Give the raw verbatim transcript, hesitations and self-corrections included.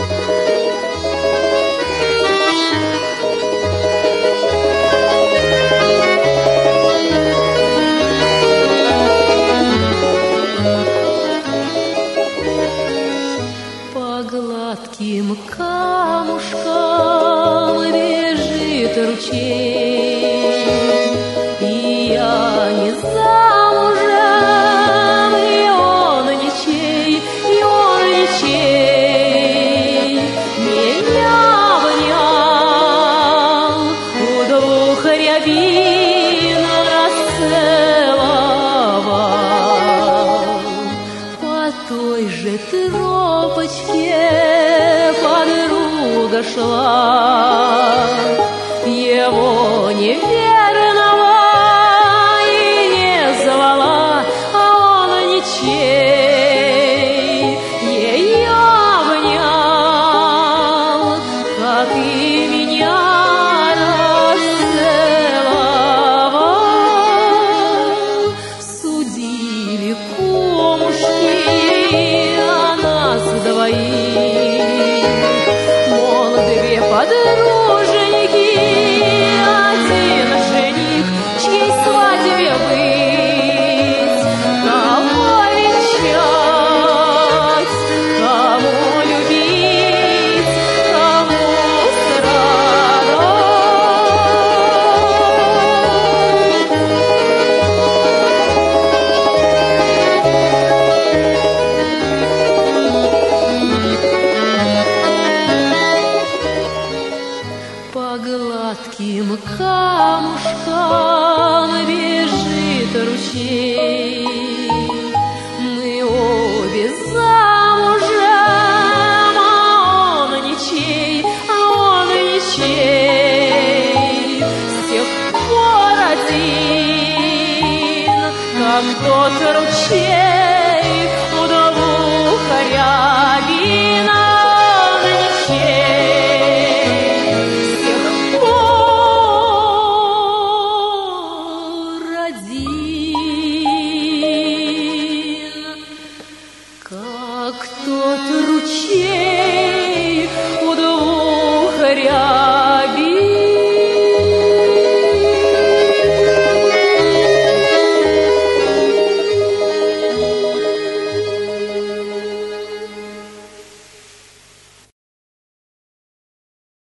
Гладким камушкам бежит ручей, и я не замужем, и он ничей, и он ничей. Меня обнял, у двух рябин расцеловал. По той же тропочке подруга шла, его неверного и не звала, а он ничей. Ее обнял, как и меня расцеловал. Судили кумушки о нас двоих, подруженьки, один жених, чьей свадьбе быть, кого венчать, кому любить, кому по гладким камушкам бежит ручей. Мы обе замужем, а он ничей, а он ничей. С тех пор один, как тот ручей, у двух рябин он ничей. Один